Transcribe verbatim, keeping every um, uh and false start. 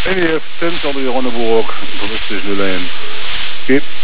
E D F ten, Alweer Ronneburg, bewust is nul één. Oké.